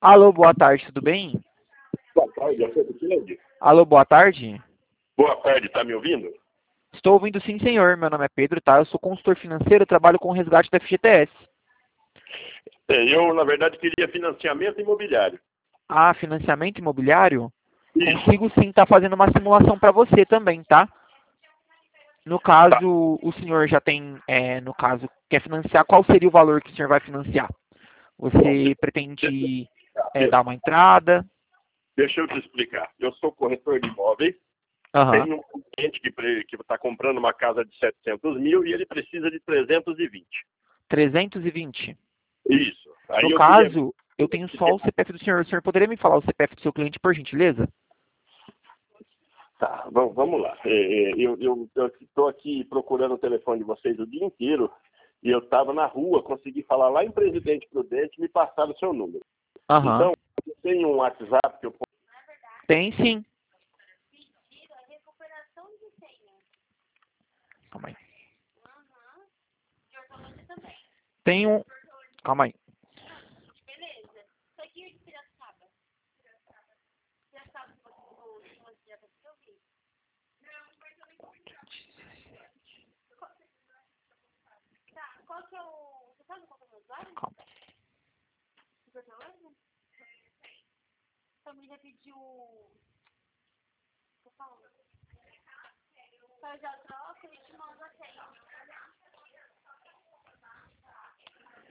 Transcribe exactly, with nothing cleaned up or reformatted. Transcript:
Alô, boa tarde, tudo bem? Boa tarde, é Pedro Kennedy. Alô, boa tarde. Boa tarde, tá me ouvindo? Estou ouvindo sim, senhor. Meu nome é Pedro, tá? Eu sou consultor financeiro, trabalho com o resgate da F G T S. É, eu, na verdade, queria financiamento imobiliário. Ah, financiamento imobiliário? Isso. Consigo sim estar fazendo uma simulação para você também, tá? No Tá. caso, o senhor já tem, é, no caso, quer financiar, qual seria o valor que o senhor vai financiar? Bom, Você pretende é, deixa, dar uma entrada? deixa eu te explicar. Eu sou corretor de imóveis, Aham. tenho um cliente que está comprando uma casa de setecentos mil e ele precisa de trezentos e vinte. trezentos e vinte. Isso. Aí No eu queria... caso, eu tenho só o C P F do senhor. O senhor poderia me falar o C P F do seu cliente, por gentileza? Tá, vamos, vamos lá. É, é, eu estou aqui procurando o telefone de vocês o dia inteiro e eu estava na rua, consegui falar lá em Presidente Prudente e me passaram o seu número. Aham. Então, eu tenho um WhatsApp que eu posso... Tem sim. Calma aí. Tem um... Calma aí. Calma.